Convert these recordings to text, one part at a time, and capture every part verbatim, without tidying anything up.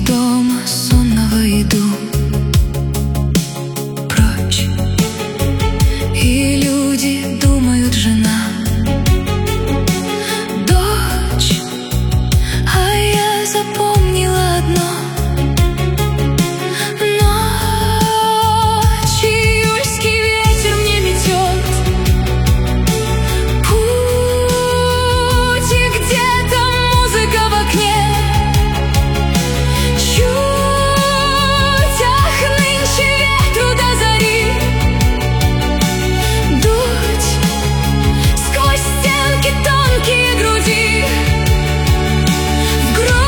дома сонного иду прочь, и люди думают: жена, дочь. А я запомнила одно: ночь, июльский ветер мне метет путь, и где-то музыка в окне. Чуть, ах, нынче ветру до зари дуть сквозь стенки тонкие груди. В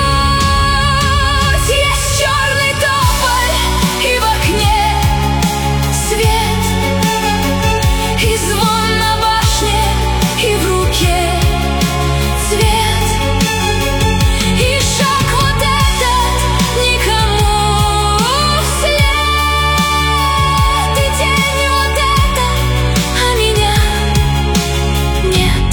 грудь есть черный тополь, и в окне свет, и звон на башне, и в руке цвет, и шаг вот этот никому вслед, и день вот этот, а меня нет.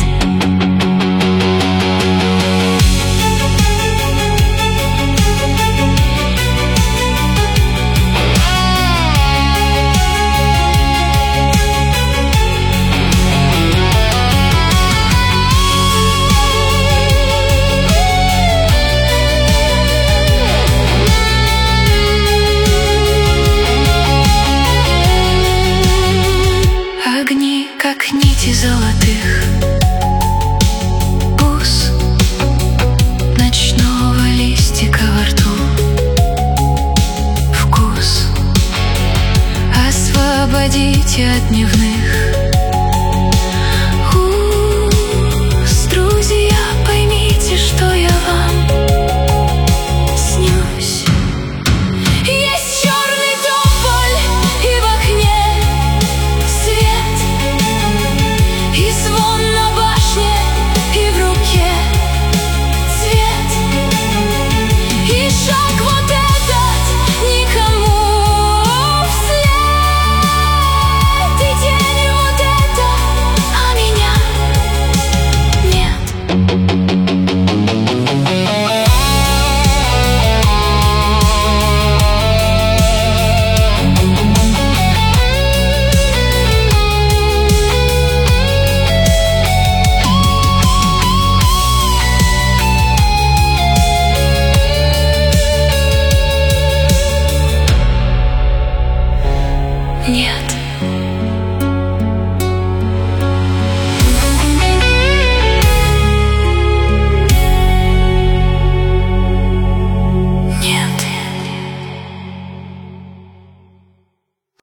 Огни, как нити золотых бус ночного листика во рту. Вкус освободите от дневных